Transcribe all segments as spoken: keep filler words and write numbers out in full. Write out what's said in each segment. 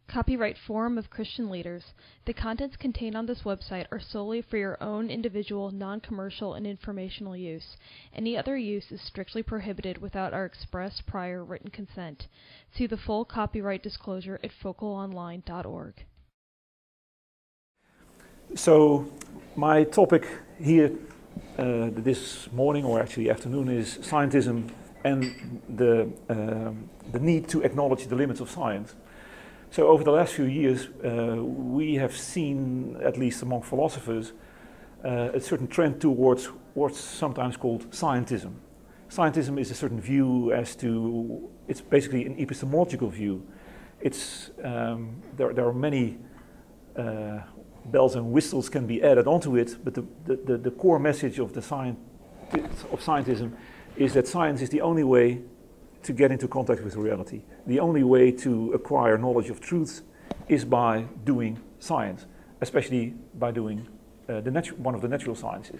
Copyright Forum of Christian Leaders. The contents contained on this website are solely for your own individual, non-commercial, and informational use. Any other use is strictly prohibited without our express prior written consent. See the full copyright disclosure at focal online dot org. So, my topic here uh, this morning, or actually afternoon, is scientism and the, uh, the need to acknowledge the limits of science. So over the last few years, uh, we have seen, at least among philosophers, uh, a certain trend towards what's sometimes called scientism. Scientism is a certain view as to, it's basically an epistemological view. It's, um, there, there are many uh, bells and whistles can be added onto it, but the, the, the, the core message of the science, of scientism is that science is the only way to get into contact with reality. The only way to acquire knowledge of truth is by doing science, especially by doing uh, the natu- one of the natural sciences.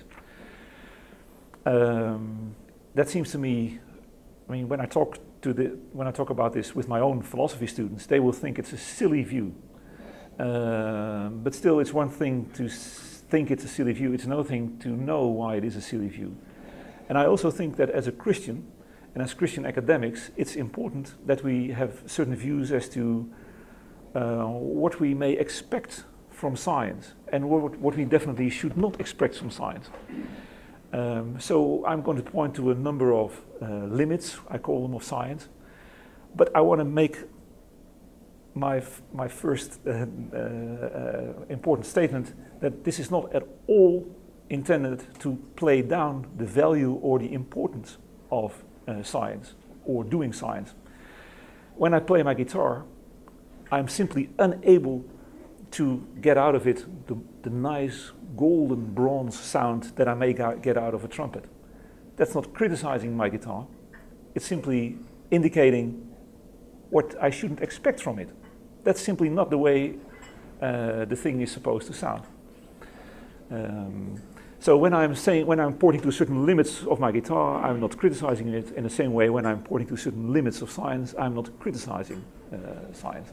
Um, that seems to me, I mean, when I talk to the when I talk about this with my own philosophy students, they will think it's a silly view. Um, but still, it's one thing to s- think it's a silly view. It's another thing to know why it is a silly view. And I also think that as a Christian, and as Christian academics, it's important that we have certain views as to uh, what we may expect from science and what, what we definitely should not expect from science. Um, so I'm going to point to a number of uh, limits, I call them, of science. But I want to make my, f- my first uh, uh, uh, important statement that this is not at all intended to play down the value or the importance of Uh, science or doing science. When I play my guitar, I'm simply unable to get out of it the, the nice golden bronze sound that I may ga- get out of a trumpet. That's not criticizing my guitar. It's simply indicating what I shouldn't expect from it. That's simply not the way uh, the thing is supposed to sound. Um, So when I'm saying, when I'm pointing to certain limits of my guitar, I'm not criticizing it. In the same way, when I'm pointing to certain limits of science, I'm not criticizing uh, science.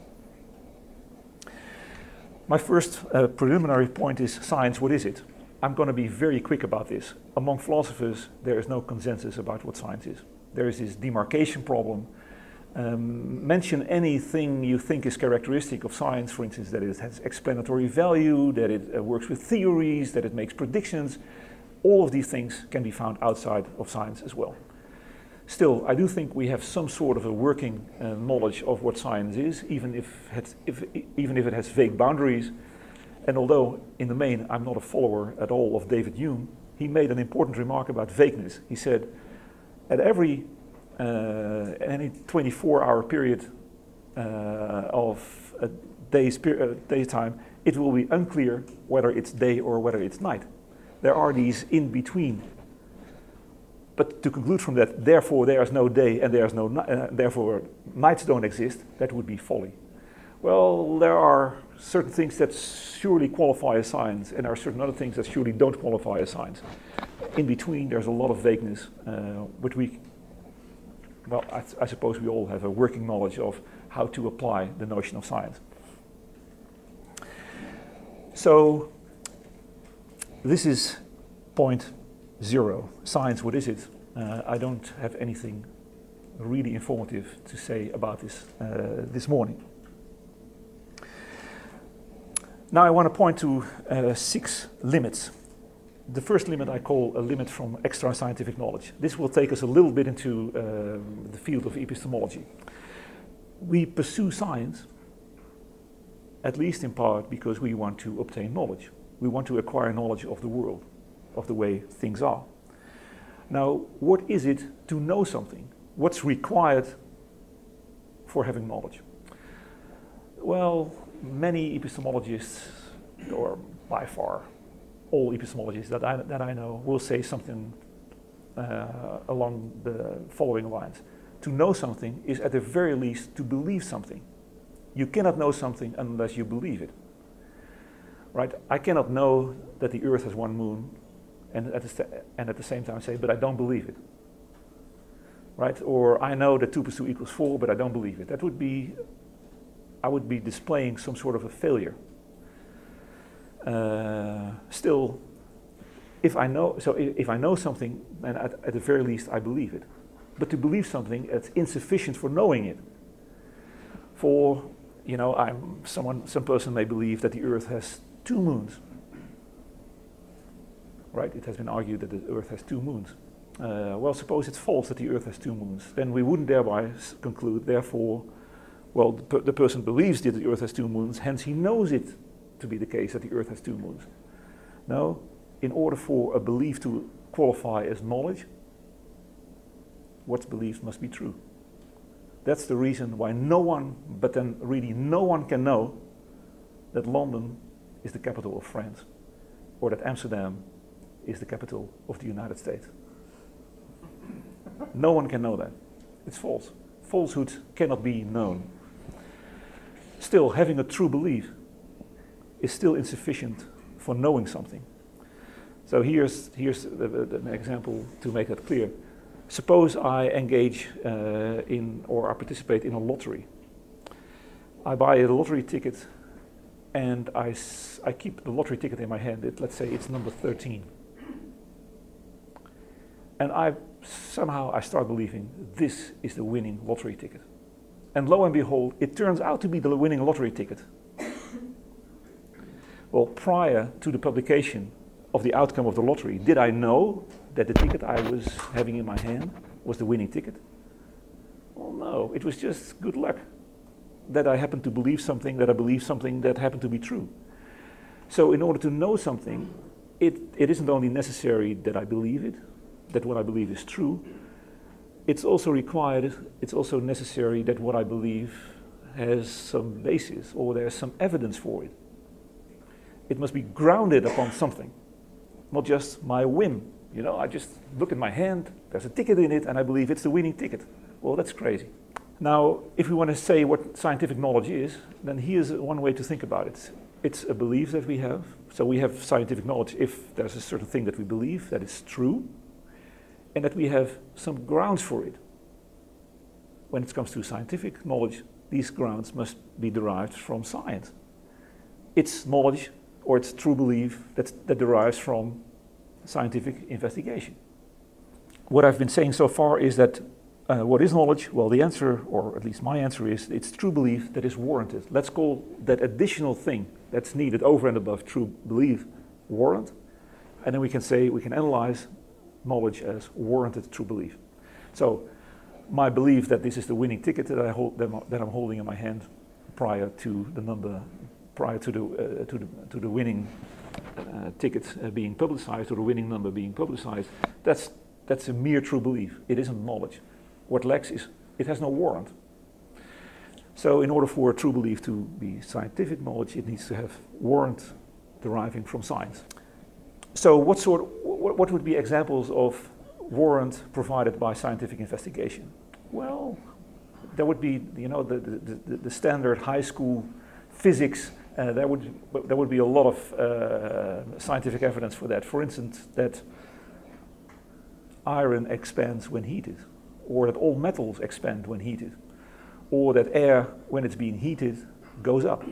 My first uh, preliminary point is science, what is it? I'm going to be very quick about this. Among philosophers, there is no consensus about what science is. There is this demarcation problem. Um, mention anything you think is characteristic of science, for instance, that it has explanatory value, that it uh, works with theories, that it makes predictions. All of these things can be found outside of science as well. Still, I do think we have some sort of a working uh, knowledge of what science is, even if, it, if, even if it has vague boundaries. And although, in the main, I'm not a follower at all of David Hume, he made an important remark about vagueness. He said, at every Uh, any twenty-four hour period uh, of a day's per- uh, daytime, it will be unclear whether it's day or whether it's night. There are these in between. But to conclude from that, therefore there is no day and there is no ni- uh, therefore nights don't exist, that would be folly. Well, there are certain things that surely qualify as science, and there are certain other things that surely don't qualify as science. In between, there's a lot of vagueness, uh, which we Well, I, I suppose we all have a working knowledge of how to apply the notion of science. So, this is point zero. Science, what is it? Uh, I don't have anything really informative to say about this uh, this morning. Now I want to point to uh, six limits. The first limit I call a limit from extra scientific knowledge. This will take us a little bit into uh, the field of epistemology. We pursue science, at least in part because we want to obtain knowledge. We want to acquire knowledge of the world, of the way things are. Now, what is it to know something? What's required for having knowledge? Well, many epistemologists, or by far all epistemologists that I, that I know, will say something uh, along the following lines. To know something is at the very least to believe something. You cannot know something unless you believe it. Right? I cannot know that the Earth has one moon and at the, st- and at the same time say, but I don't believe it. Right? Or I know that two plus two equals four, but I don't believe it. That would be, I would be displaying some sort of a failure. Uh, still, if I know, so if, if I know something, then at, at the very least I believe it. But to believe something, it's insufficient for knowing it. For, you know, I'm someone, some person may believe that the Earth has two moons. Right? It has been argued that the Earth has two moons. Uh, well, suppose it's false that the Earth has two moons. Then we wouldn't thereby s- conclude, therefore, well, the, per- the person believes that the Earth has two moons, hence he knows it to be the case that the Earth has two moons. No, in order for a belief to qualify as knowledge, what's believed must be true. That's the reason why no one, but then really no one can know that London is the capital of France, or that Amsterdam is the capital of the United States. No one can know that. It's false. Falsehood cannot be known. Still, having a true belief is still insufficient for knowing something. So here's, here's the, the, an example to make that clear. Suppose I engage uh, in, or I participate in a lottery. I buy a lottery ticket and I, s- I keep the lottery ticket in my hand. It, let's say it's number thirteen. And I somehow I start believing this is the winning lottery ticket. And lo and behold, it turns out to be the winning lottery ticket. Well, prior to the publication of the outcome of the lottery, did I know that the ticket I was having in my hand was the winning ticket? Well, no, it was just good luck that I happened to believe something, that I believe something that happened to be true. So in order to know something, it, it isn't only necessary that I believe it, that what I believe is true, it's also required, it's also necessary that what I believe has some basis, or there's some evidence for it. It must be grounded upon something, not just my whim. You know, I just look at my hand, there's a ticket in it, and I believe it's the winning ticket. Well, that's crazy. Now, if we want to say what scientific knowledge is, then here's one way to think about it. It's a belief that we have. So we have scientific knowledge if there's a certain thing that we believe that is true, and that we have some grounds for it. When it comes to scientific knowledge, these grounds must be derived from science. It's knowledge, or it's true belief that, that derives from scientific investigation. What I've been saying so far is that uh, what is knowledge? Well, the answer, or at least my answer, is it's true belief that is warranted. Let's call that additional thing that's needed over and above true belief warrant, and then we can say, we can analyze knowledge as warranted true belief. So my belief that this is the winning ticket that I hold, that I'm holding in my hand prior to the number, prior to the uh, to the to the winning uh, ticket uh, being publicized, or the winning number being publicized, that's that's a mere true belief. It isn't knowledge. What lacks is it has no warrant. So in order for a true belief to be scientific knowledge, it needs to have warrant deriving from science. So what sort of, what, what would be examples of warrant provided by scientific investigation? Well, there would be, you know, the, the, the, the standard high school physics. Uh, there would there would be a lot of uh, scientific evidence for that. For instance, that iron expands when heated, or that all metals expand when heated, or that air, when it's being heated, goes up,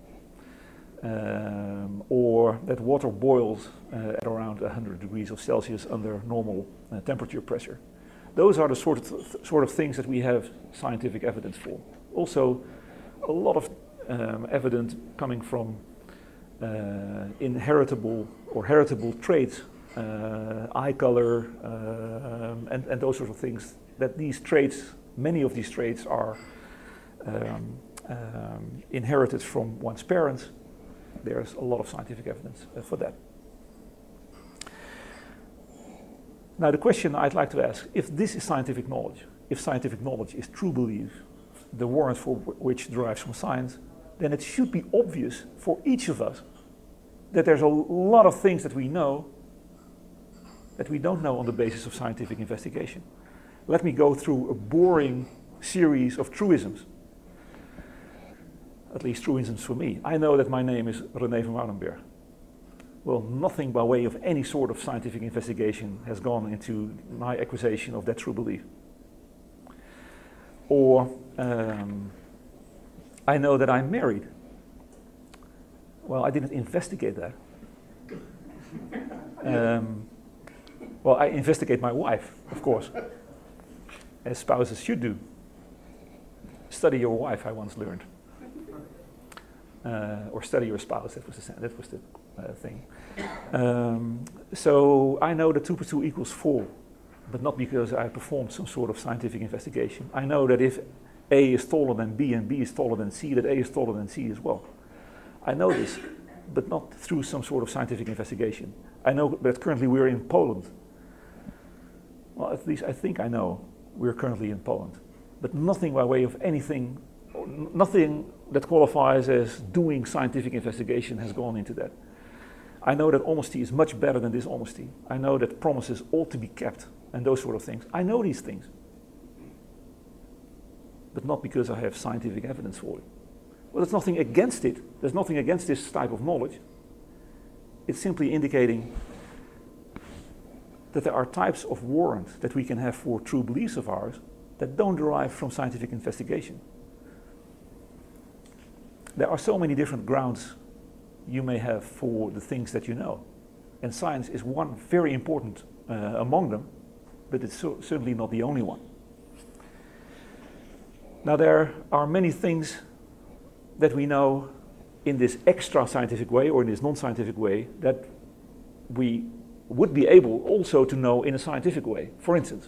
um, or that water boils uh, at around one hundred degrees of Celsius under normal uh, temperature pressure. Those are the sort of th- sort of things that we have scientific evidence for. Also, a lot of um, evidence coming from uh, inheritable or heritable traits, uh, eye color, uh, and, and those sorts of things. That these traits, many of these traits, are um, um, inherited from one's parents. There's a lot of scientific evidence uh, for that. Now the question I'd like to ask, if this is scientific knowledge, if scientific knowledge is true belief, the warrant for w- which derives from science, then it should be obvious for each of us that there's a lot of things that we know that we don't know on the basis of scientific investigation. Let me go through a boring series of truisms. At least truisms for me. I know that my name is René van Woudenberg. Well, nothing by way of any sort of scientific investigation has gone into my acquisition of that true belief. Or um, I know that I'm married. Well, I didn't investigate that. um, well, I investigate my wife, of course, as spouses should do. Study your wife, I once learned. Uh, or study your spouse, that was the, that was the uh, thing. Um, so I know that two plus two equals four, but not because I performed some sort of scientific investigation. I know that if A is taller than B and B is taller than C, that A is taller than C as well. I know this, but not through some sort of scientific investigation. I know that currently we're in Poland. Well, at least I think I know we're currently in Poland, but nothing by way of anything, nothing that qualifies as doing scientific investigation has gone into that. I know that honesty is much better than dishonesty. I know that promises ought to be kept and those sort of things. I know these things, but not because I have scientific evidence for it. Well, there's nothing against it. There's nothing against this type of knowledge. It's simply indicating that there are types of warrant that we can have for true beliefs of ours that don't derive from scientific investigation. There are so many different grounds you may have for the things that you know. And science is one very important uh, among them, but it's so certainly not the only one. Now, there are many things that we know in this extra scientific way or in this non-scientific way that we would be able also to know in a scientific way. For instance,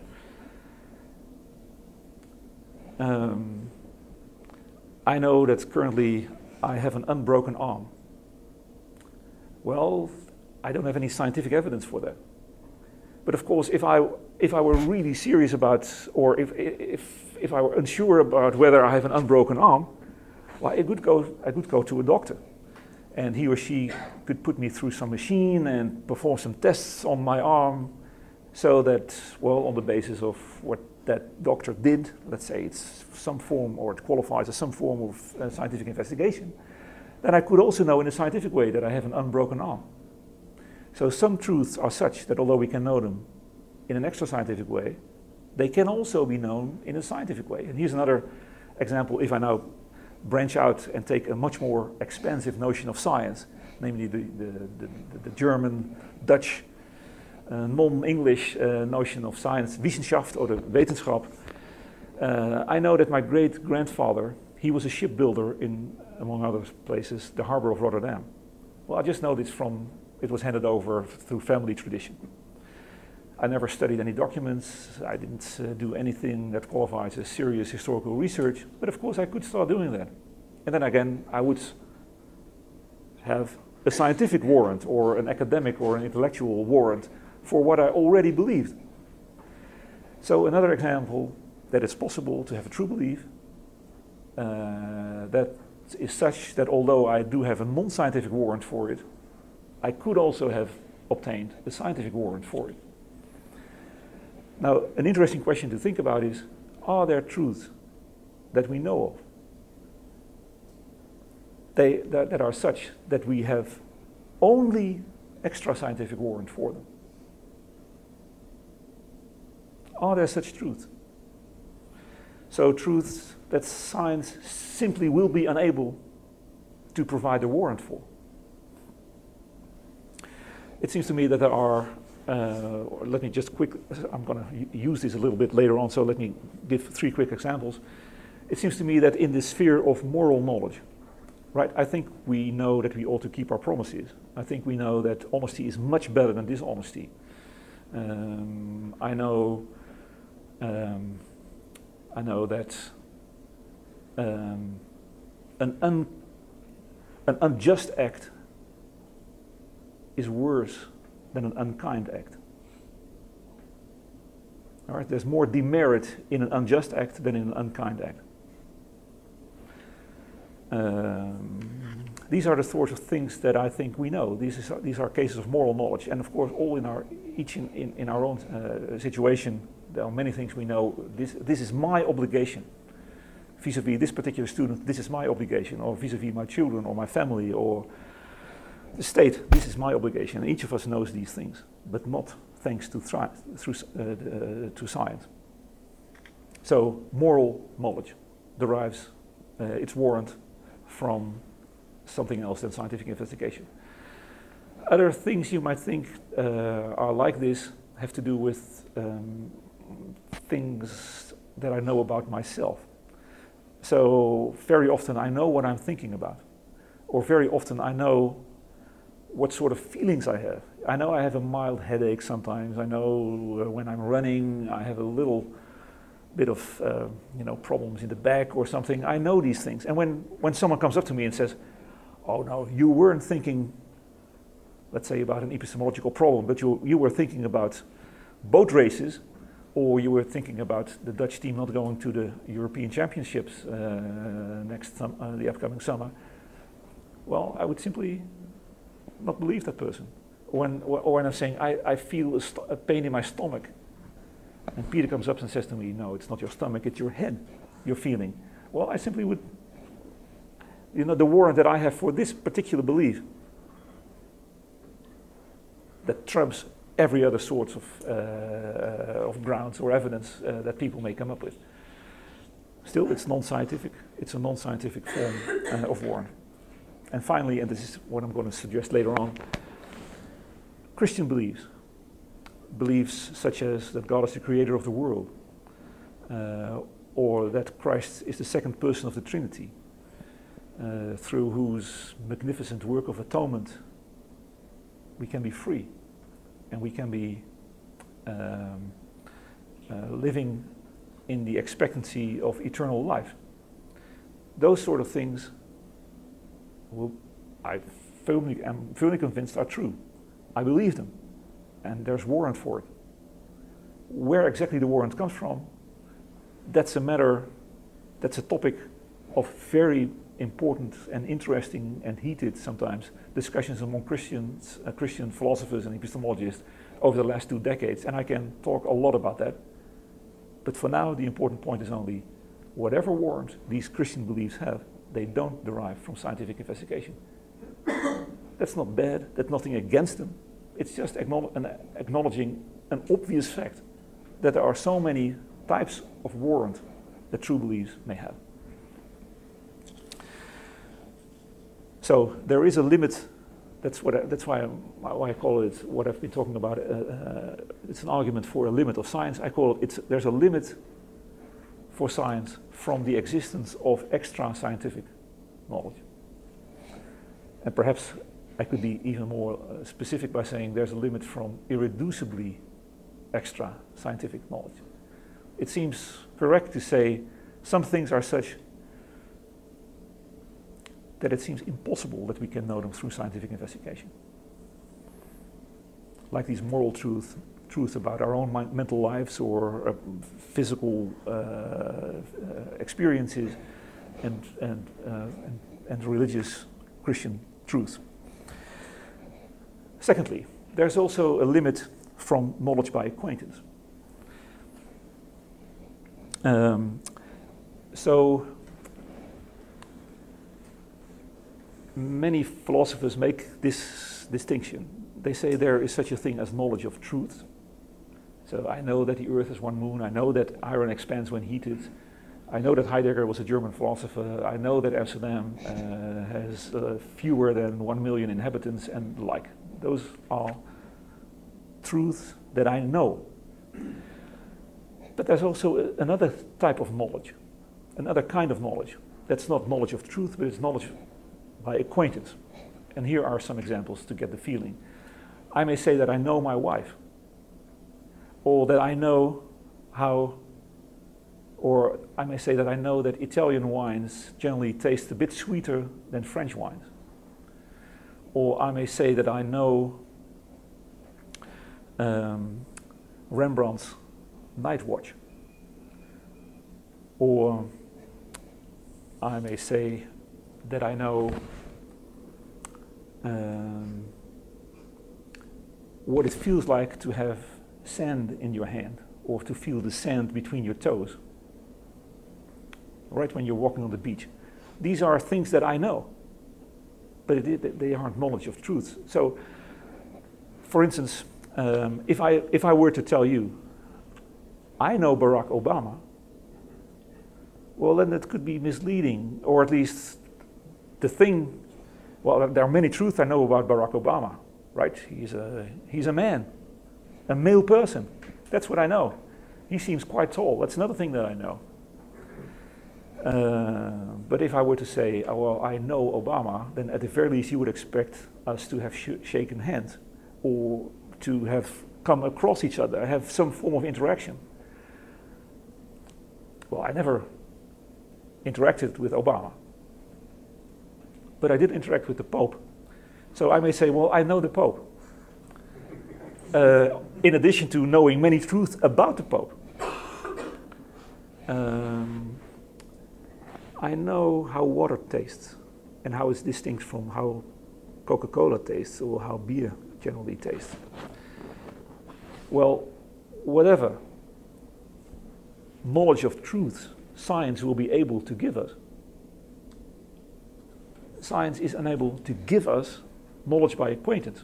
um, I know that currently I have an unbroken arm. Well, I don't have any scientific evidence for that. But of course, if I if I were really serious about, or if if if I were unsure about whether I have an unbroken arm, well, I could go I could go to a doctor, and he or she could put me through some machine and perform some tests on my arm, so that, well, on the basis of what that doctor did, let's say it's some form, or it qualifies as some form of uh, scientific investigation, then I could also know in a scientific way that I have an unbroken arm. So some truths are such that although we can know them in an extra scientific way, they can also be known in a scientific way. And here's another example. If I now branch out and take a much more expansive notion of science, namely the, the, the, the German, Dutch, uh, non-English uh, notion of science, Wissenschaft or the Wetenschap, uh, I know that my great-grandfather, he was a shipbuilder in, among other places, the harbor of Rotterdam. Well, I just know this from, it was handed over through family tradition. I never studied any documents, I didn't uh, do anything that qualifies as serious historical research, but of course I could start doing that. And then again, I would have a scientific warrant or an academic or an intellectual warrant for what I already believed. So another example that it's possible to have a true belief uh, that is such that although I do have a non-scientific warrant for it, I could also have obtained a scientific warrant for it. Now, an interesting question to think about is, are there truths that we know of they, that, that are such that we have only extra scientific warrant for them? Are there such truths? So truths that science simply will be unable to provide a warrant for. It seems to me that there are Uh, or let me just quick, I'm going to use this a little bit later on, so let me give three quick examples. It seems to me that in the sphere of moral knowledge, right, I think we know that we ought to keep our promises. I think we know that honesty is much better than dishonesty. Um, I know, um, I know that um, an, un, an unjust act is worse than an unkind act. All right, there's more demerit in an unjust act than in an unkind act. Um, these are the sorts of things that I think we know. These, is, these are cases of moral knowledge, and of course, all in our each in, in, in our own uh, situation, there are many things we know. This this is my obligation vis-a-vis this particular student. This is my obligation, or vis-a-vis my children, or my family, or the state, this is my obligation, and each of us knows these things, but not thanks to, thri- through, uh, uh, to science. So moral knowledge derives uh, its warrant from something else than scientific investigation. Other things you might think uh, are like this have to do with um, things that I know about myself. So very often I know what I'm thinking about, or very often I know what sort of feelings I have. I know I have a mild headache sometimes. I know uh, when I'm running I have a little bit of uh, you know, problems in the back or something. I know these things. And when, when someone comes up to me and says, oh no, you weren't thinking, let's say, about an epistemological problem, but you, you were thinking about boat races, or you were thinking about the Dutch team not going to the European Championships uh, next sum- uh, the upcoming summer. Well, I would simply not believe that person. When, or when I'm saying, I, I feel a, st- a pain in my stomach, and Peter comes up and says to me, no, it's not your stomach, it's your head you're feeling. Well, I simply would, you know, the warrant that I have for this particular belief that trumps every other sort of, uh, of grounds or evidence uh, that people may come up with. Still, it's non-scientific. It's a non-scientific form uh, of warrant. And finally, and this is what I'm going to suggest later on, Christian beliefs. Beliefs such as that God is the creator of the world, uh, or that Christ is the second person of the Trinity, uh, through whose magnificent work of atonement we can be free, and we can be um, uh, living in the expectancy of eternal life. Those sort of things, will, I firmly am firmly convinced, are true. I believe them, and there's warrant for it. Where exactly the warrant comes from, that's a matter, that's a topic of very important and interesting and heated sometimes discussions among Christians, uh, Christian philosophers and epistemologists over the last two decades, and I can talk a lot about that. But for now, the important point is only, whatever warrant these Christian beliefs have, they don't derive from scientific investigation. That's not bad, that's nothing against them. It's just acknowledge, an, acknowledging an obvious fact that there are so many types of warrant that true beliefs may have. So there is a limit. That's what. I, that's why, why I call it what I've been talking about. Uh, uh, it's an argument for a limit of science. I call it. It's, there's a limit for science from the existence of extra scientific knowledge. And perhaps I could be even more uh, specific by saying there's a limit from irreducibly extra scientific knowledge. It seems correct to say some things are such that it seems impossible that we can know them through scientific investigation. Like these moral truth, truths about our own mi- mental lives or uh, physical uh, uh, experiences and, and, uh, and, and religious Christian truths. Secondly, there's also a limit from knowledge by acquaintance. Um, so, many philosophers make this distinction. They say there is such a thing as knowledge of truth. So I know that the Earth has one moon. I know that iron expands when heated. I know that Heidegger was a German philosopher. I know that Amsterdam uh, has uh, fewer than one million inhabitants and the like. Those are truths that I know. But there's also a, another type of knowledge, another kind of knowledge. That's not knowledge of truth, but it's knowledge by acquaintance. And here are some examples to get the feeling. I may say that I know my wife, or that I know how, or I may say that I know that Italian wines generally taste a bit sweeter than French wines. Or I may say that I know um, Rembrandt's Night Watch. Or I may say that I know um, what it feels like to have sand in your hand, or to feel the sand between your toes, right when you're walking on the beach. These are things that I know, but it, it, they aren't knowledge of truth. So, for instance, um, if I if I were to tell you, I know Barack Obama, well, then it could be misleading, or at least the thing. Well, there are many truths I know about Barack Obama, right? He's a he's a man, a male person. That's what I know. He seems quite tall. That's another thing that I know. Uh, but if I were to say, oh, well, I know Obama, then at the very least you would expect us to have sh- shaken hands or to have come across each other, have some form of interaction. Well, I never interacted with Obama, but I did interact with the Pope. So I may say, well, I know the Pope. Uh, in addition to knowing many truths about the Pope. Um, I know how water tastes and how it's distinct from how Coca-Cola tastes or how beer generally tastes. Well, whatever knowledge of truths science will be able to give us, science is unable to give us knowledge by acquaintance.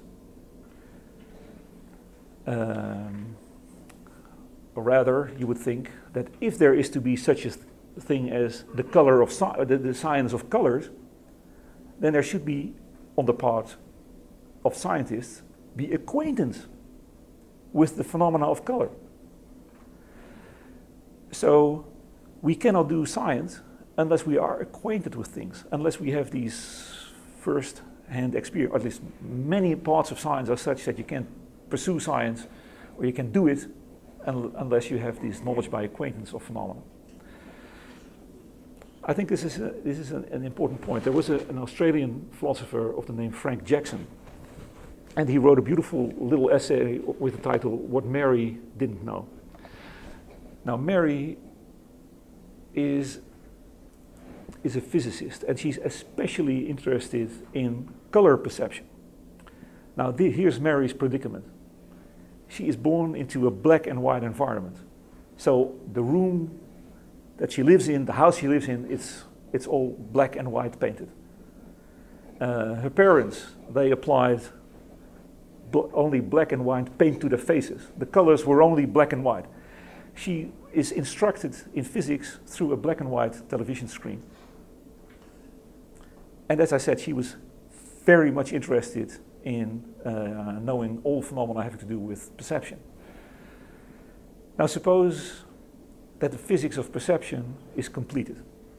Um, or rather, you would think that if there is to be such a th- thing as the color of sci- the, the science of colors, then there should be, on the part of scientists, be acquaintance with the phenomena of color. So we cannot do science unless we are acquainted with things, unless we have these first-hand experience. At least many parts of science are such that you can't pursue science, or you can do it un- unless you have this knowledge by acquaintance of phenomena. I think this is a, this is an, an important point. There was a, an Australian philosopher of the name Frank Jackson, and he wrote a beautiful little essay with the title "What Mary Didn't Know." Now, Mary is is a physicist, and she's especially interested in color perception. Now, the, here's Mary's predicament. She is born into a black and white environment. So the room that she lives in, the house she lives in, it's, it's all black and white painted. Uh, her parents, they applied bl- only black and white paint to their faces. The colors were only black and white. She is instructed in physics through a black and white television screen. And as I said, she was very much interested in uh, knowing all phenomena having to do with perception. Now suppose that the physics of perception is completed.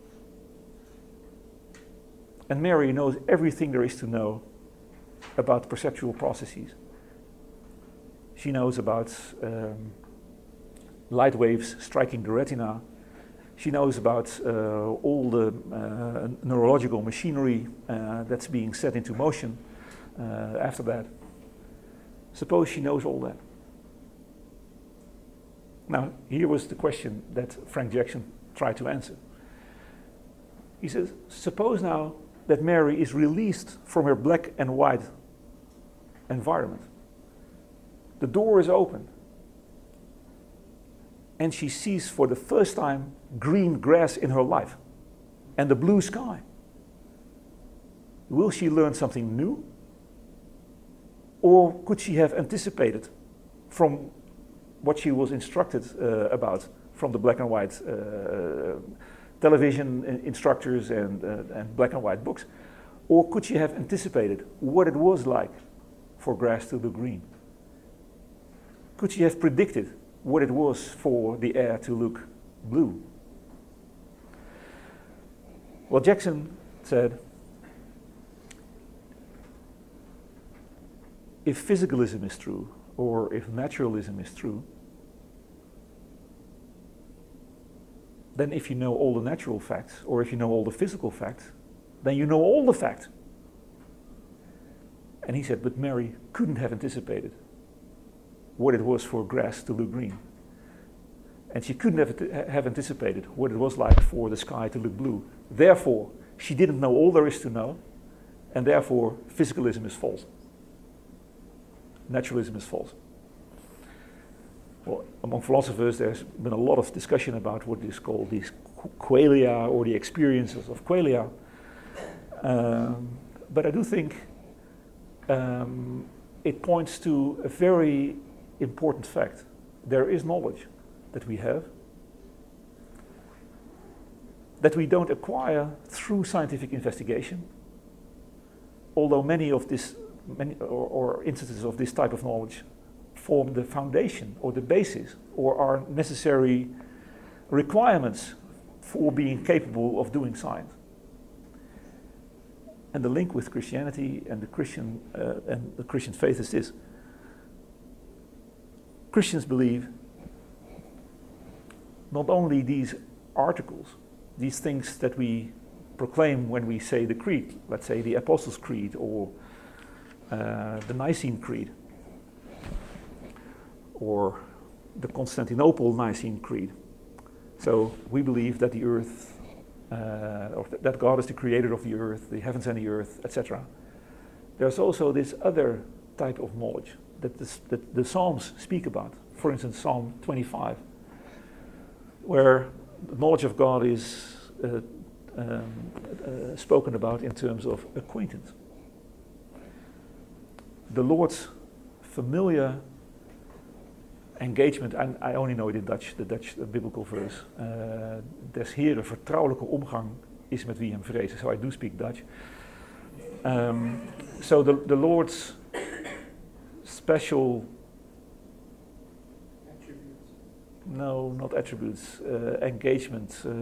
And Mary knows everything there is to know about perceptual processes. She knows about um, light waves striking the retina. She knows about uh, all the uh, neurological machinery uh, that's being set into motion uh, after that. Suppose she knows all that. Now, here was the question that Frank Jackson tried to answer. He says, suppose now that Mary is released from her black and white environment. The door is open, and she sees for the first time green grass in her life and the blue sky. Will she learn something new? Or could she have anticipated from what she was instructed uh, about from the black and white uh, television instructors and, uh, and black and white books? Or could she have anticipated what it was like for grass to look green? Could she have predicted what it was for the air to look blue? Well, Jackson said, if physicalism is true, or if naturalism is true, then if you know all the natural facts, or if you know all the physical facts, then you know all the facts. And he said, but Mary couldn't have anticipated what it was for grass to look green. And she couldn't have, have anticipated what it was like for the sky to look blue. Therefore, she didn't know all there is to know, and therefore, physicalism is false. Naturalism is false. Well, among philosophers, there's been a lot of discussion about what is called these qualia, or the experiences of qualia. Um, but I do think um, it points to a very important fact. There is knowledge that we have, that we don't acquire through scientific investigation, although many of this, many or, or instances of this type of knowledge form the foundation or the basis or are necessary requirements for being capable of doing science. And the link with Christianity and the Christian uh, and the Christian faith is this: Christians believe not only these articles, these things that we proclaim when we say the creed, let's say the Apostles' Creed or uh, the Nicene Creed or the Constantinople Nicene Creed. So we believe that the earth, uh, or th- that God is the creator of the earth, the heavens and the earth, et cetera. There's also this other type of knowledge that, this, that the Psalms speak about. For instance, Psalm twenty-five, where the knowledge of God is uh, um, uh, spoken about in terms of acquaintance. The Lord's familiar engagement, and I only know it in Dutch, the Dutch uh, biblical verse. Uh, des Heeren vertrouwelijke omgang is met wie hem vrezen. So I do speak Dutch. Um, so the, the Lord's special, Attributes. no, not attributes, uh, engagement. Uh,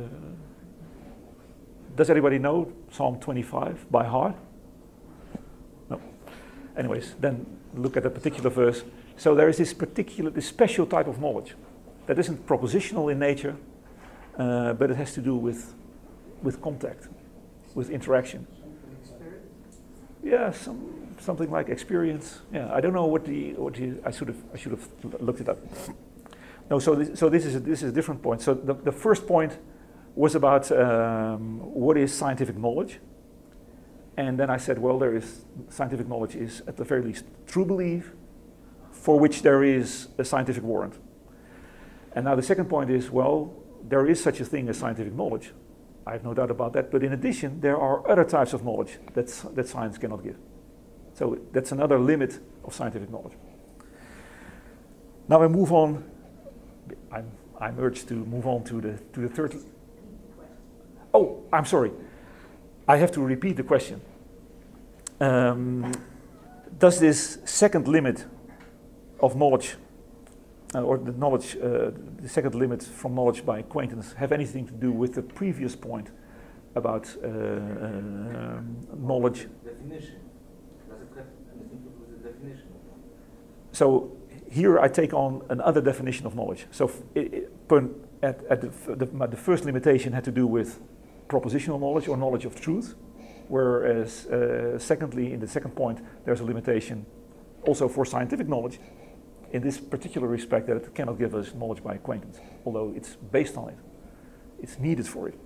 does anybody know Psalm twenty-five by heart? No. Anyways, then look at a particular verse. So there is this particular, this special type of knowledge that isn't propositional in nature, uh, but it has to do with, with contact, with interaction. Spirit? Yeah, some, something like experience. Yeah, I don't know what the, what the I should have, I should have looked it up. No, so this, so this is a, this is a different point. So the, the first point was about um, what is scientific knowledge, and then I said, well, there is scientific knowledge is at the very least true belief, for which there is a scientific warrant. And now the second point is, well, there is such a thing as scientific knowledge. I have no doubt about that. But in addition, there are other types of knowledge that's, that science cannot give. So that's another limit of scientific knowledge. Now I move on. I'm, I'm urged to move on to the, to the third. Oh, I'm sorry. I have to repeat the question. Um, does this second limit of knowledge, uh, or the knowledge, uh, the second limit from knowledge by acquaintance, have anything to do with the previous point about uh, uh, knowledge? Definition. Does it have anything to do with the definition? So here I take on another definition of knowledge. So f- it, it, per, at, at the, f- the, the first limitation had to do with propositional knowledge or knowledge of truth, whereas uh, secondly, in the second point, there's a limitation also for scientific knowledge, in this particular respect that it cannot give us knowledge by acquaintance, although it's based on it. It's needed for it.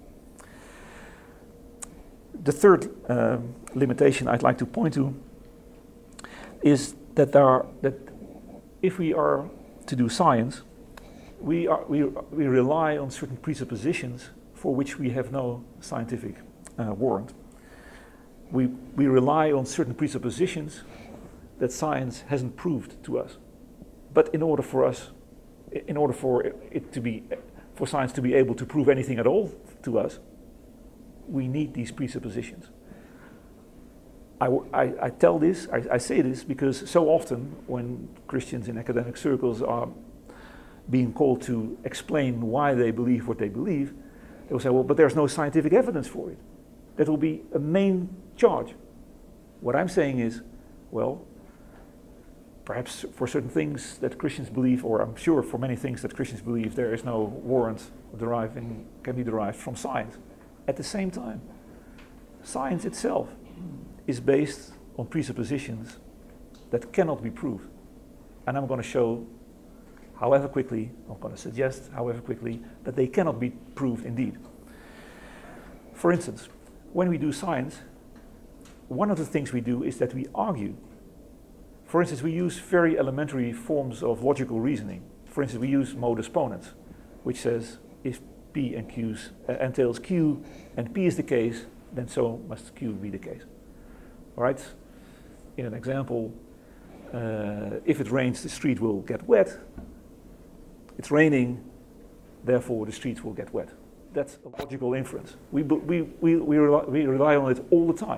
The third um, limitation I'd like to point to is that there are, that if we are to do science, we, are, we, we rely on certain presuppositions for which we have no scientific uh, warrant. We, we rely on certain presuppositions that science hasn't proved to us. But in order for us, in order for it to be, for science to be able to prove anything at all to us, we need these presuppositions. I, I, I tell this, I, I say this because so often when Christians in academic circles are being called to explain why they believe what they believe, they will say, well, but there's no scientific evidence for it. That will be a main charge. What I'm saying is, well, perhaps for certain things that Christians believe, or I'm sure for many things that Christians believe, there is no warrant deriving, can be derived from science. At the same time, science itself is based on presuppositions that cannot be proved. And I'm going to show, however quickly, I'm going to suggest, however quickly, that they cannot be proved indeed. For instance, when we do science, one of the things we do is that we argue. For instance, we use very elementary forms of logical reasoning. For instance, we use modus ponens, which says if P and Q uh, entails Q and P is the case, then so must Q be the case. All right? In an example, uh, if it rains, the street will get wet. It's raining, therefore the streets will get wet. that's a logical inference. We, we, we, we, rely, we rely on it all the time.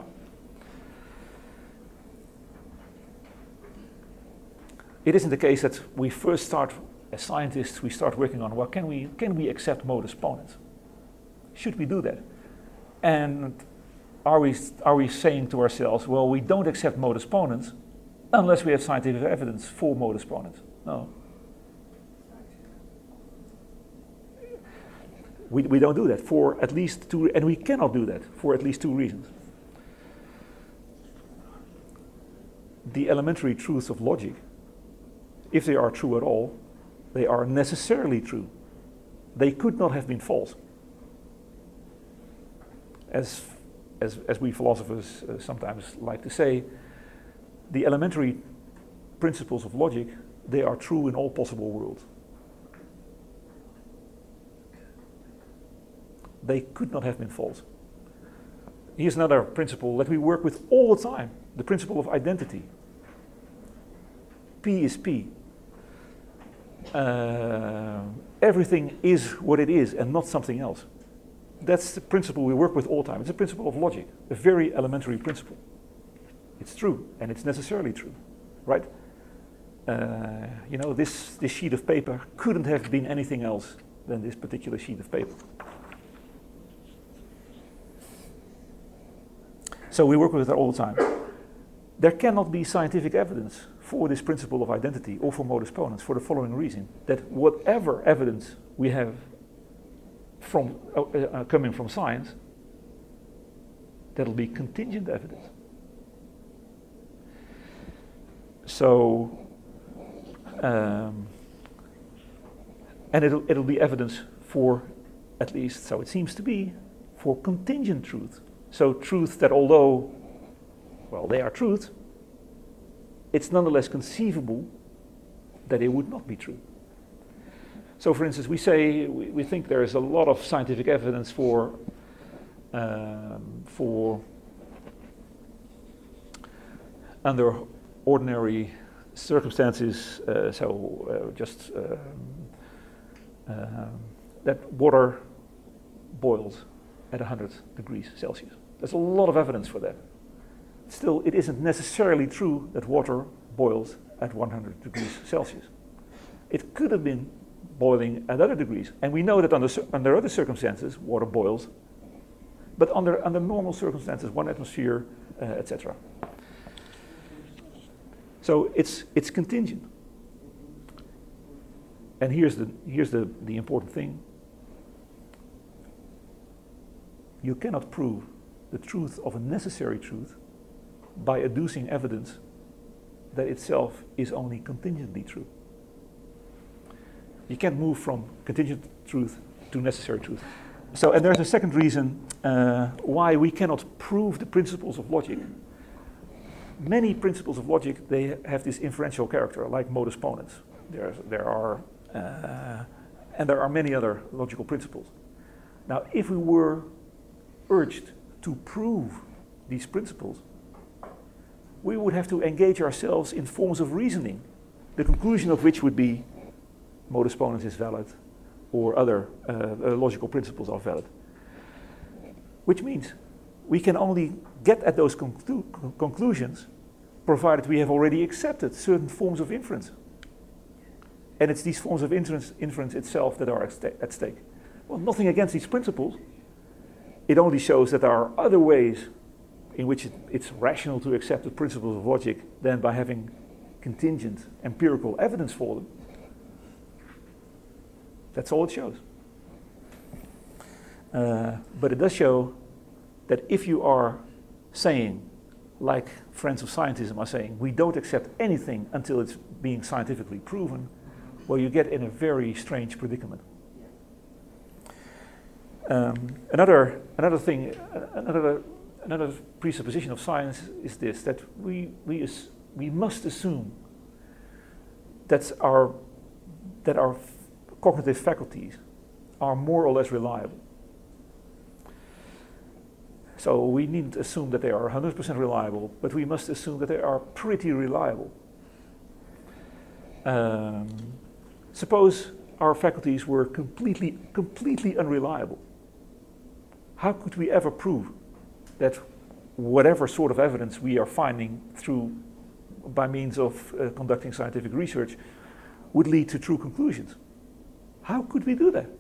It isn't the case that we first start, as scientists, we start working on, well, can we, can we accept modus ponens? Should we do that? And are we, are we saying to ourselves, well, we don't accept modus ponens unless we have scientific evidence for modus ponens? No. We, we don't do that for at least two, and we cannot do that for at least two reasons. The elementary truths of logic, if they are true at all, they are necessarily true. They could not have been false. As, as, as we philosophers uh, sometimes like to say, the elementary principles of logic, they are true in all possible worlds. They could not have been false. Here's another principle that we work with all the time, the principle of identity. P is P. Uh, everything is what it is and not something else. That's the principle we work with all the time. It's a principle of logic, a very elementary principle. It's true, and it's necessarily true, right? Uh, you know, this, this sheet of paper couldn't have been anything else than this particular sheet of paper. So we work with it all the time. There cannot be scientific evidence for this principle of identity or for modus ponens for the following reason, that whatever evidence we have from uh, uh, coming from science, that'll be contingent evidence. So, um, and it'll, it'll be evidence for, at least so it seems to be, for contingent truth. So truths that although, well, they are truth, it's nonetheless conceivable that they would not be true. So for instance, we say, we, we think there is a lot of scientific evidence for, um, for under ordinary circumstances, uh, so uh, just um, uh, that water boils at one hundred degrees Celsius. There's a lot of evidence for that. Still, it isn't necessarily true that water boils at one hundred degrees Celsius. It could have been boiling at other degrees, and we know that under, under other circumstances, water boils, but under, under normal circumstances, one atmosphere, uh, et cetera. So it's, it's contingent. And here's the, here's the, the important thing. You cannot prove the truth of a necessary truth by adducing evidence that itself is only contingently true. You can't move from contingent truth to necessary truth. So, and there's a second reason uh, why we cannot prove the principles of logic. Many principles of logic, they have this inferential character, like modus ponens. There, there are, uh, and there are many other logical principles. Now, if we were urged to prove these principles, we would have to engage ourselves in forms of reasoning, the conclusion of which would be modus ponens is valid, or other uh, uh, logical principles are valid. Which means we can only get at those conclu conclusions provided we have already accepted certain forms of inference. And it's these forms of inference, inference itself that are at, sta at stake. Well, nothing against these principles. It only shows that there are other ways in which it, it's rational to accept the principles of logic than by having contingent empirical evidence for them. That's all it shows. Uh, but it does show that if you are saying, like friends of scientism are saying, we don't accept anything until it's being scientifically proven, well, you get in a very strange predicament. Um, another, another thing, uh, another, another presupposition of science is this, that we, we, as, we must assume that our, that our cognitive faculties are more or less reliable. So we needn't assume that they are one hundred percent reliable, but we must assume that they are pretty reliable. Um, suppose our faculties were completely, completely unreliable. how could we ever prove that whatever sort of evidence we are finding through, by means of uh, conducting scientific research, would lead to true conclusions? How could we do that?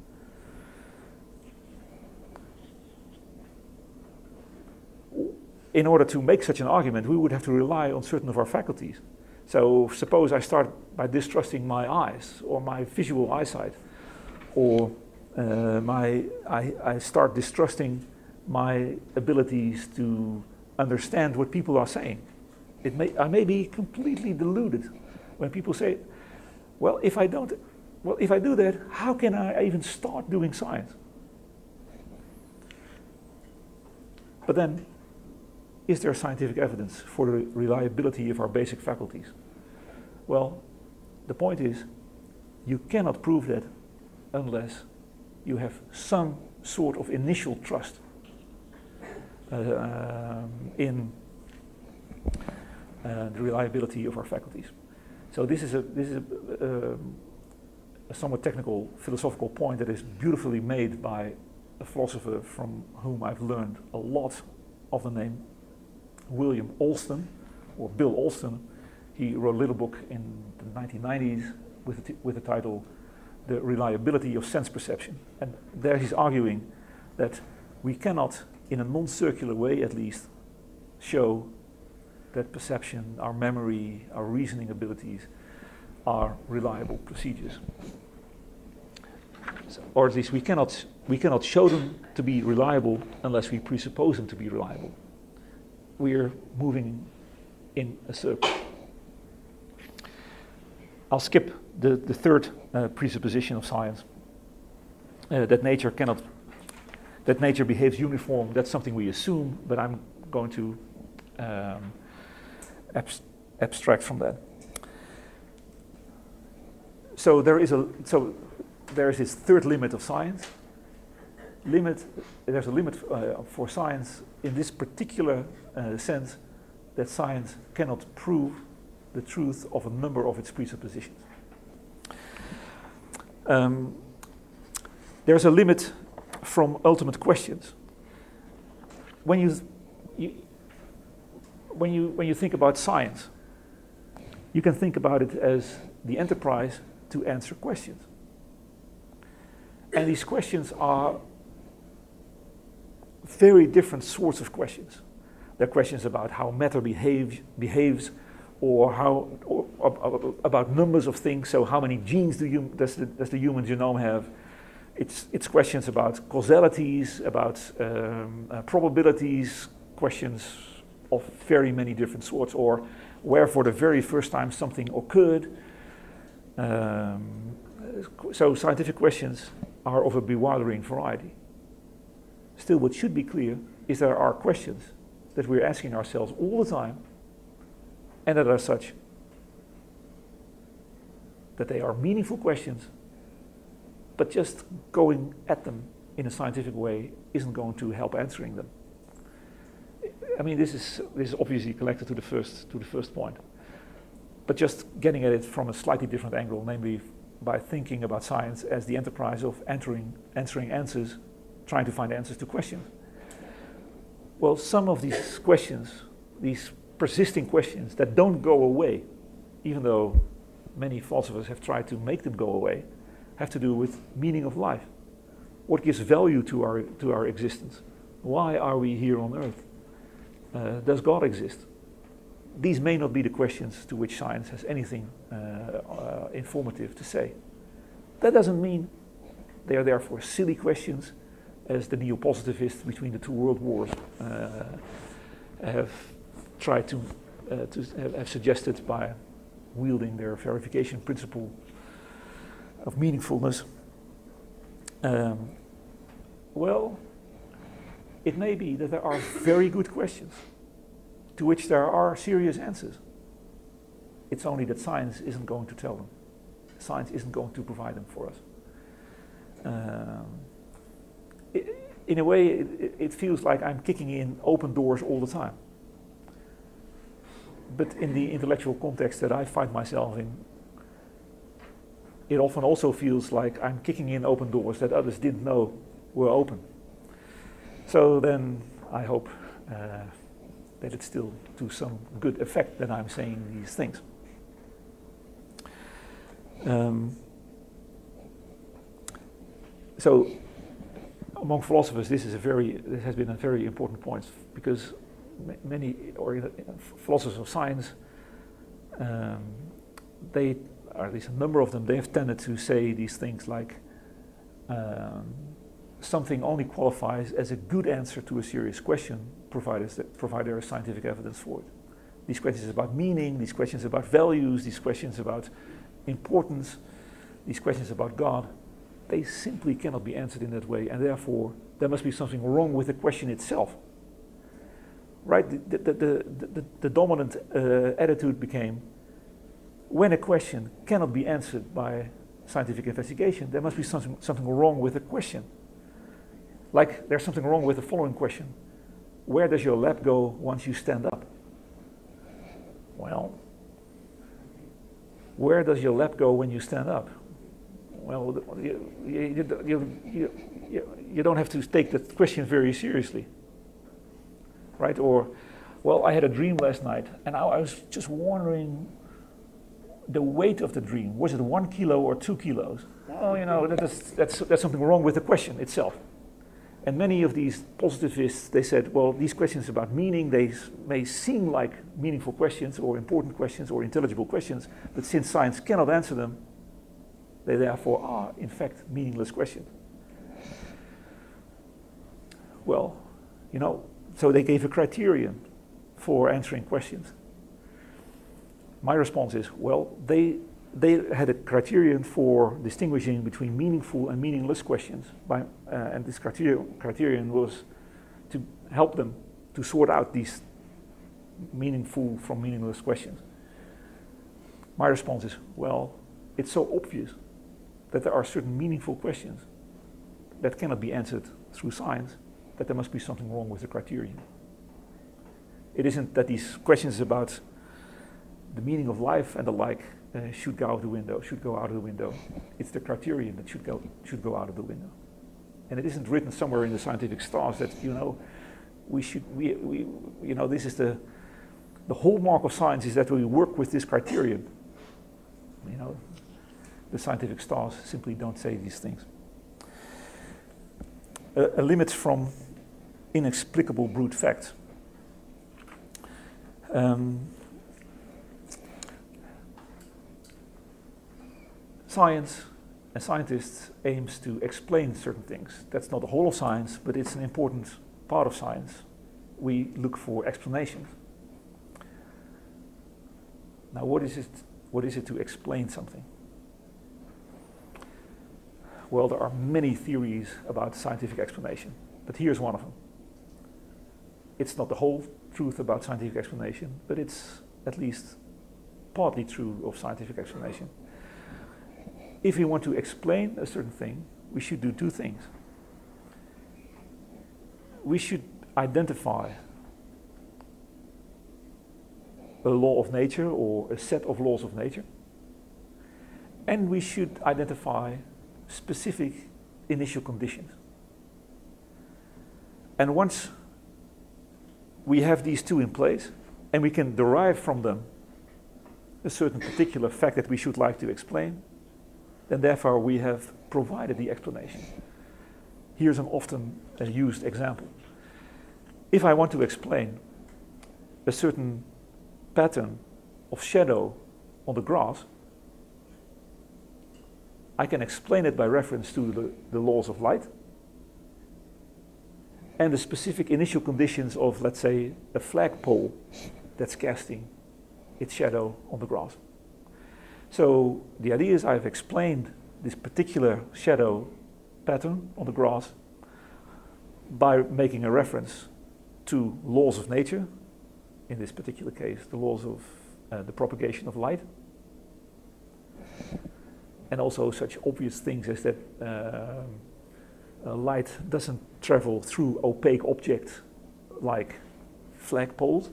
In order to make such an argument, we would have to rely on certain of our faculties. So suppose I start by distrusting my eyes or my visual eyesight, or uh, my I, I start distrusting my abilities to understand what people are saying. It may, I may be completely deluded when people say, well, if I don't, well, if I do that, how can I even start doing science? But then, is there scientific evidence for the reliability of our basic faculties? Well, the point is, you cannot prove that unless you have some sort of initial trust uh, um, in uh, the reliability of our faculties. So this is a this is a, um, a somewhat technical philosophical point that is beautifully made by a philosopher from whom I've learned a lot of the name, William Alston, or Bill Alston. He wrote a little book in the nineteen nineties with the, t- with the title The Reliability of Sense Perception. And there he's arguing that we cannot, in a non-circular way at least, show that perception, our memory, our reasoning abilities are reliable procedures. So, or at least we cannot, we cannot show them to be reliable unless we presuppose them to be reliable. We're moving in a circle. I'll skip the, the third uh, presupposition of science, uh, that nature cannot, that nature behaves uniform. That's something we assume, but I'm going to um, abs- abstract from that. So there is a so there is this third limit of science. Limit there's a limit uh, for science in this particular uh, sense, that science cannot prove the truth of a number of its presuppositions. Um, there's a limit from ultimate questions. When you, you when you when you think about science, you can think about it as the enterprise to answer questions. And these questions are very different sorts of questions. They're questions about how matter behave, behaves, or how or, or, or about numbers of things. So how many genes do you, does, the, does the human genome have? It's, it's questions about causalities, about um, uh, probabilities, questions of very many different sorts, or where for the very first time something occurred. Um, so scientific questions are of a bewildering variety. Still, what should be clear is there are questions that we're asking ourselves all the time, and that are such that they are meaningful questions, but just going at them in a scientific way isn't going to help answering them. I mean, this is this is obviously connected to the first to the first point, but just getting at it from a slightly different angle, namely by thinking about science as the enterprise of answering answering answers, trying to find answers to questions. Well, some of these questions, these persisting questions that don't go away, even though many philosophers have tried to make them go away, have to do with meaning of life. What gives value to our to our existence? Why are we here on earth? Uh, does God exist? These may not be the questions to which science has anything uh, uh, informative to say. That doesn't mean they are therefore silly questions, as the neo-positivists between the two world wars uh, have tried to, uh, to have, have suggested by wielding their verification principle of meaningfulness. Um, well, it may be that there are very good questions to which there are serious answers. It's only that science isn't going to tell them. Science isn't going to provide them for us. Um, it, in a way, it, it feels like I'm kicking in open doors all the time. But in the intellectual context that I find myself in, it often also feels like I'm kicking in open doors that others didn't know were open. So then I hope uh, that it still to some good effect that I'm saying these things. Um, so among philosophers, this is a very this has been a very important point, because ma many or uh, philosophers of science, um, they, or at least a number of them, they have tended to say these things like um, something only qualifies as a good answer to a serious question, provided that provide there is scientific evidence for it. These questions about meaning, these questions about values, these questions about importance, these questions about God, they simply cannot be answered in that way, and therefore there must be something wrong with the question itself. Right? The, the, the, the, the dominant uh, attitude became, when a question cannot be answered by scientific investigation, there must be something, something wrong with the question. Like there's something wrong with the following question: where does your lap go once you stand up? Well, where does your lap go when you stand up? Well, you, you, you, you, you don't have to take that question very seriously, right? Or, well, I had a dream last night, and I, I was just wondering the weight of the dream. Was it one kilo or two kilos? Well, you know, that's, that's, that's something wrong with the question itself. And many of these positivists, they said, well, these questions about meaning, they s may seem like meaningful questions or important questions or intelligible questions, but since science cannot answer them, they therefore are, in fact, meaningless questions. Well, you know, so they gave a criterion for answering questions. My response is, well, they, they had a criterion for distinguishing between meaningful and meaningless questions, by, uh, and this criteria, criterion was to help them to sort out these meaningful from meaningless questions. My response is, well, it's so obvious that there are certain meaningful questions that cannot be answered through science, that there must be something wrong with the criterion. It isn't that these questions about the meaning of life and the like uh, should go out the window, should go out of the window. It's the criterion that should go should go out of the window. And it isn't written somewhere in the scientific stars that, you know, we should we, we you know this is the the hallmark of science is that we work with this criterion. You know, the scientific stars simply don't say these things. A, a limit from inexplicable brute facts. Um, Science and scientists aims to explain certain things. That's not the whole of science, but it's an important part of science. We look for explanations. Now, what is it, what is it to explain something? Well, there are many theories about scientific explanation, but here's one of them. It's not the whole truth about scientific explanation, but it's at least partly true of scientific explanation. If we want to explain a certain thing, we should do two things. We should identify a law of nature or a set of laws of nature, and we should identify specific initial conditions. And once we have these two in place, and we can derive from them a certain particular fact that we should like to explain, then therefore we have provided the explanation. Here's an often uh, used example. If I want to explain a certain pattern of shadow on the grass, I can explain it by reference to the, the laws of light and the specific initial conditions of, let's say, a flagpole that's casting its shadow on the grass. So the idea is I've explained this particular shadow pattern on the grass by making a reference to laws of nature, in this particular case, the laws of uh, the propagation of light, and also such obvious things as that uh, uh, light doesn't travel through opaque objects like flagpoles,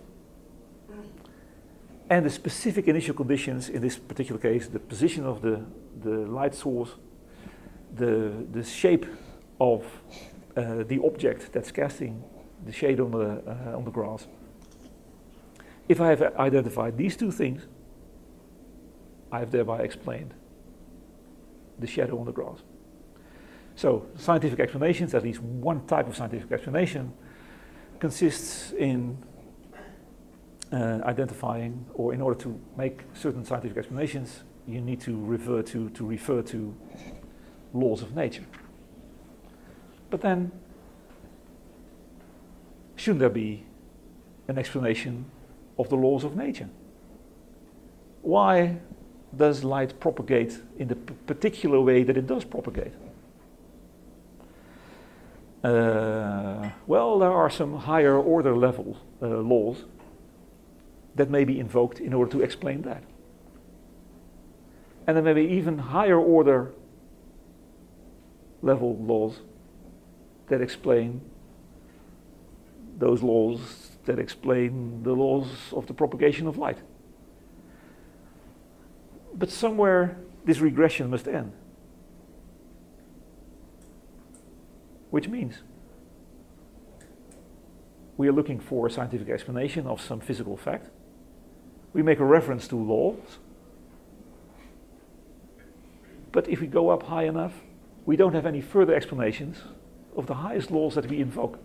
and the specific initial conditions, in this particular case, the position of the, the light source, the, the shape of uh, the object that's casting the shade on the, uh, on the grass. If I have identified these two things, I have thereby explained the shadow on the grass. So scientific explanations, at least one type of scientific explanation, consists in uh, identifying, or in order to make certain scientific explanations, you need to refer to, to refer to laws of nature. But then, shouldn't there be an explanation of the laws of nature? Why does light propagate in the p- particular way that it does propagate? Uh, well, there are some higher order level uh, laws that may be invoked in order to explain that. And there may be even higher order level laws that explain those laws that explain the laws of the propagation of light. But somewhere this regression must end. Which means we are looking for a scientific explanation of some physical fact. We make a reference to laws. But if we go up high enough, we don't have any further explanations of the highest laws that we invoke.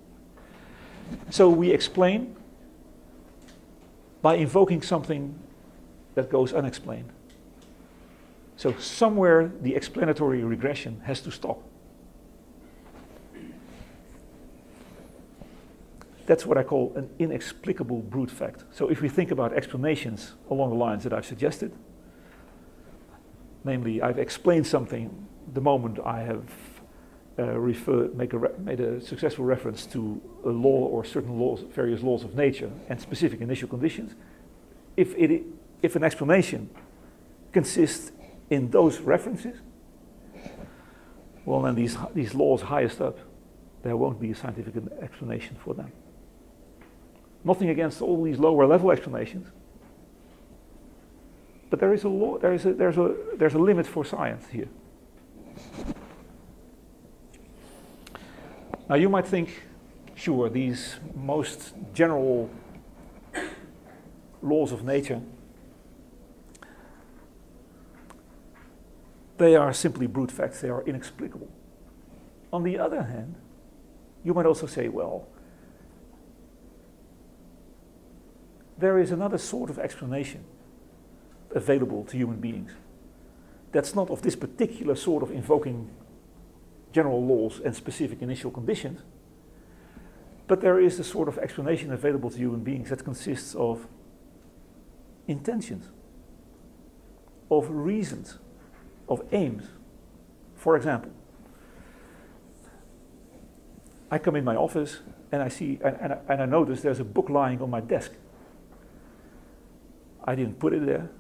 So we explain by invoking something that goes unexplained. So somewhere the explanatory regression has to stop. That's what I call an inexplicable brute fact. So if we think about explanations along the lines that I've suggested, namely I've explained something the moment I have uh, refer, make a re- made a successful reference to a law or certain laws, various laws of nature and specific initial conditions, if, it, if an explanation consists in those references, well then these, these laws highest up, there won't be a scientific explanation for them. Nothing against all these lower level explanations, but there is a law, there is a, there's a there's a limit for science here. Now you might think, sure, these most general laws of nature, they are simply brute facts, they are inexplicable. On the other hand, you might also say, well, there is another sort of explanation available to human beings that's not of this particular sort of invoking general laws and specific initial conditions, but there is a sort of explanation available to human beings that consists of intentions, of reasons, of aims. For example, I come in my office and I see and, and, I, and I notice there's a book lying on my desk. I didn't put it there.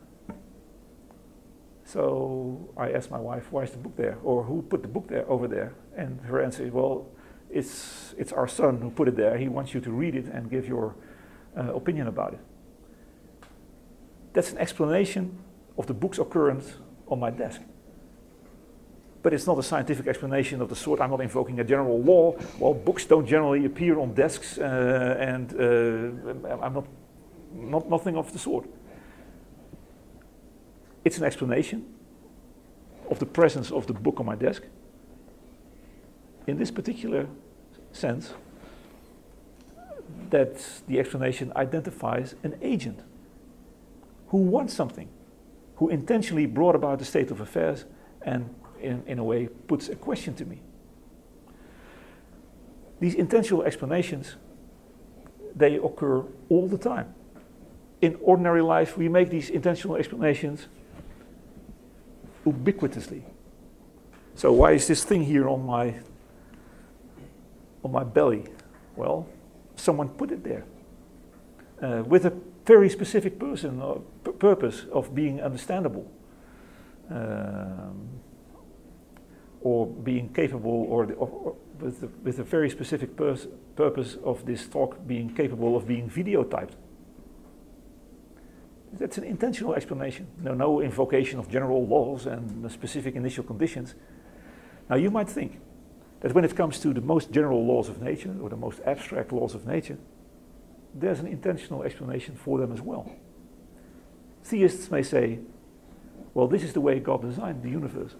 So I asked my wife, why is the book there? Or who put the book there over there? And her answer is, well, it's it's our son who put it there. He wants you to read it and give your uh, opinion about it. That's an explanation of the book's occurrence on my desk. But it's not a scientific explanation of the sort. I'm not invoking a general law. Well, books don't generally appear on desks, uh, and uh, I'm not, not nothing of the sort. It's an explanation of the presence of the book on my desk. In this particular sense, that the explanation identifies an agent who wants something, who intentionally brought about the state of affairs and in, in a way puts a question to me. These intentional explanations, they occur all the time. In ordinary life, we make these intentional explanations ubiquitously. So why is this thing here on my on my belly? Well, someone put it there uh, with a very specific person or p- purpose of being understandable, um, or being capable, or, the, or, or with, the, with a very specific pers- purpose of this talk being capable of being videotyped. That's an intentional explanation. No, no invocation of general laws and the specific initial conditions. Now you might think, that when it comes to the most general laws of nature, or the most abstract laws of nature, there's an intentional explanation for them as well. Theists may say, well, this is the way God designed the universe.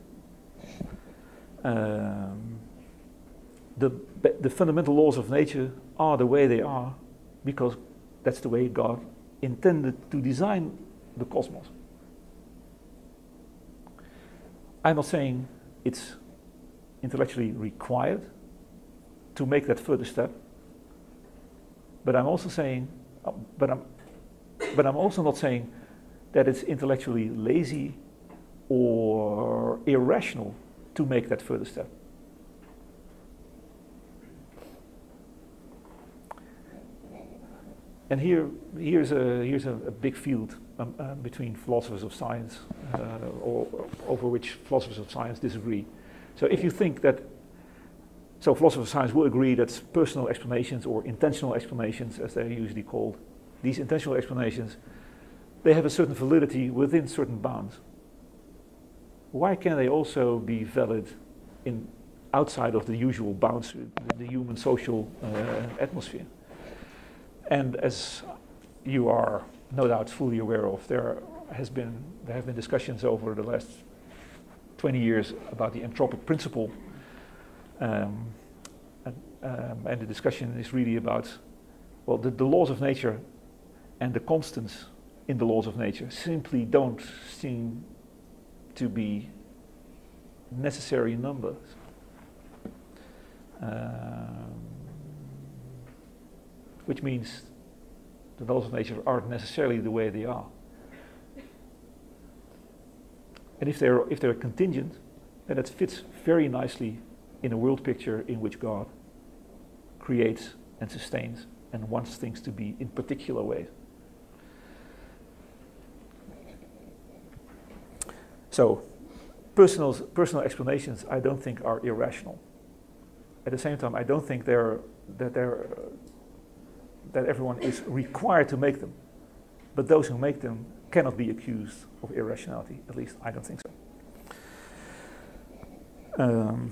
Um, the, the fundamental laws of nature are the way they are because that's the way God intended to design the cosmos. I'm not saying it's intellectually required to make that further step, but I'm also saying, uh, but I'm, but I'm also not saying that it's intellectually lazy or irrational to make that further step. And here, here's a here's a, a big field um, uh, between philosophers of science, uh, or, over which philosophers of science disagree. So, if you think that, so philosophers of science will agree that personal explanations or intentional explanations, as they're usually called, these intentional explanations, they have a certain validity within certain bounds. Why can they also be valid in outside of the usual bounds, the, the human social uh, atmosphere? And as you are no doubt fully aware of, there has been there have been discussions over the last twenty years about the anthropic principle, um, and, um, and the discussion is really about, well, the, the laws of nature and the constants in the laws of nature simply don't seem to be necessary numbers. Um, which means the laws of nature aren't necessarily the way they are. And if they're, if they're contingent, then it fits very nicely in a world picture in which God creates and sustains and wants things to be in particular ways. So, personal, personal explanations I don't think are irrational. At the same time, I don't think they're, that they're uh, that everyone is required to make them. But those who make them cannot be accused of irrationality. At least I don't think so. Um,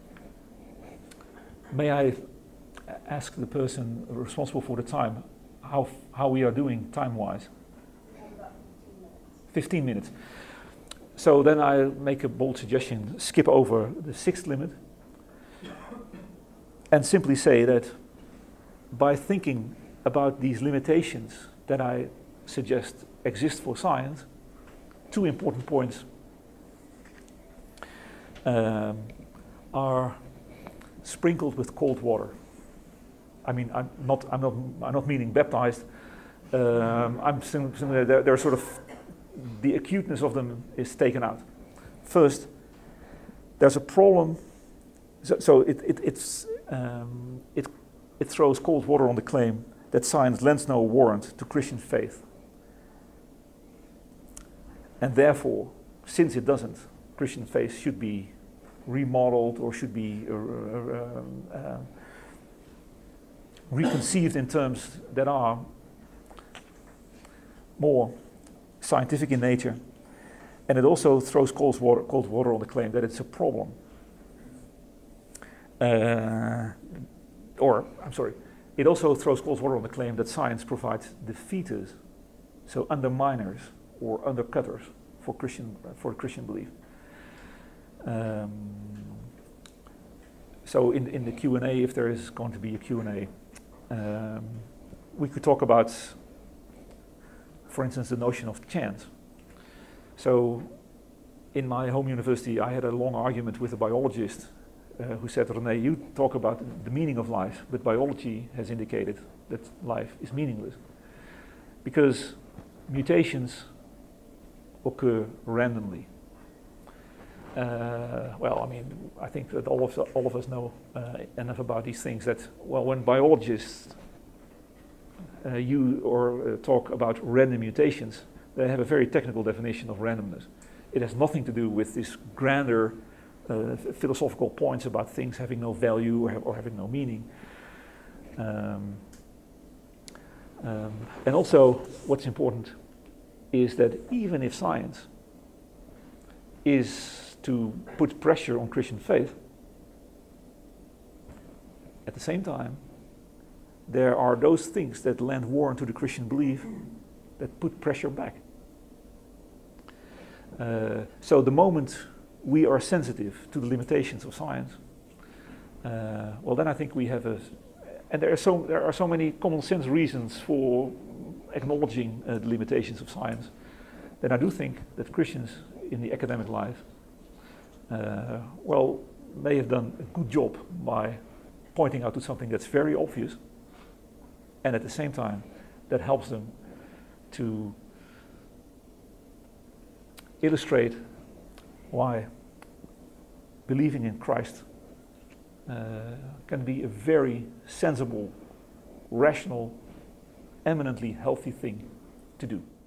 may I ask the person responsible for the time how f- how we are doing time-wise? About fifteen minutes. So then I make a bold suggestion, skip over the sixth limit and simply say that by thinking about these limitations that I suggest exist for science, two important points um, are sprinkled with cold water. I mean, I'm not, I'm not, I'm not meaning baptized. Um, I'm sim- sim- they're, they're sort of, the acuteness of them is taken out. First, there's a problem. So, so it, it, it's um, it. It throws cold water on the claim that science lends no warrant to Christian faith. And therefore, since it doesn't, Christian faith should be remodeled or should be uh, uh, uh, reconceived in terms that are more scientific in nature. And it also throws cold water, cold water on the claim that it's a problem. Uh, Or, I'm sorry, it also throws cold water on the claim that science provides defeaters, so underminers or undercutters for Christian for Christian belief. Um, so in in the Q and A, if there is going to be a Q and A, um, we could talk about, for instance, the notion of chance. So in my home university, I had a long argument with a biologist Uh, who said, René, you talk about the meaning of life, but biology has indicated that life is meaningless. Because mutations occur randomly. Uh, well, I mean, I think that all of, the, all of us know uh, enough about these things that, well, when biologists uh, you or uh, talk about random mutations, they have a very technical definition of randomness. It has nothing to do with this grander Uh, philosophical points about things having no value or, ha- or having no meaning. Um, um, and also, what's important is that even if science is to put pressure on Christian faith, At the same time, there are those things that lend warrant to the Christian belief that put pressure back. Uh, so the moment we are sensitive to the limitations of science, uh, well, then I think we have a, and there are so there are so many common sense reasons for acknowledging uh, the limitations of science. Then I do think that Christians in the academic life, uh, well, may have done a good job by pointing out to something that's very obvious, and at the same time, that helps them to illustrate why believing in Christ uh, can be a very sensible, rational, eminently healthy thing to do.